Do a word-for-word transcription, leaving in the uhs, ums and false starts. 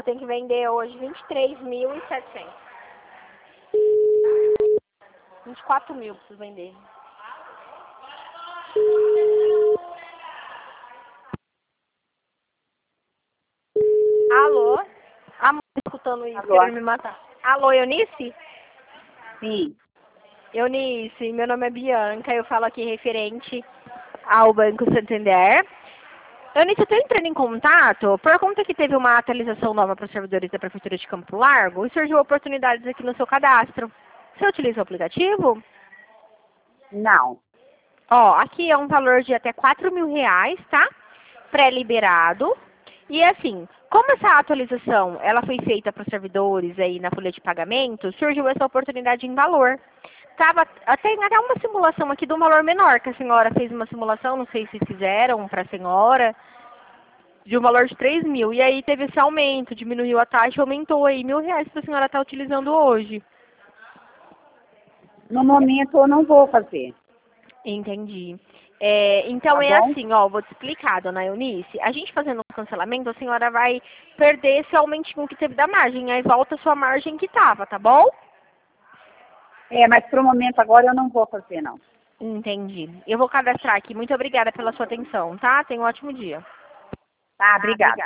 tenho que vender hoje vinte e três mil e setecentos. vinte e quatro mil preciso vender. Alô? A mãe escutando isso, Alô? querendo me matar. Alô, Eunice? Sim. Eunice, meu nome é Bianca, eu falo aqui referente ao Banco Santander. Eunice, eu estou entrando em contato por conta que teve uma atualização nova para os servidores da Prefeitura de Campo Largo e surgiu oportunidades aqui no seu cadastro. Você utiliza o aplicativo? Não. Ó, aqui é um valor de até quatro mil reais, tá? Pré-liberado. E assim, como essa atualização ela foi feita para os servidores aí na folha de pagamento, surgiu essa oportunidade em valor. Tava, tem até uma simulação aqui de um valor menor, que a senhora fez uma simulação, não sei se fizeram para a senhora, de um valor de três mil. E aí teve esse aumento, diminuiu a taxa, aumentou aí mil reais que a senhora está utilizando hoje. No momento eu não vou fazer. Entendi. É, então Tá é bom? assim, ó, vou te explicar, dona Eunice. A gente fazendo o cancelamento, a senhora vai perder esse aumentinho que teve da margem, aí volta a sua margem que tava, tá bom? É, mas pro momento agora eu não vou fazer, não. Entendi. Eu vou cadastrar aqui. Muito obrigada pela sua atenção, tá? Tenha um ótimo dia. Tá, obrigada.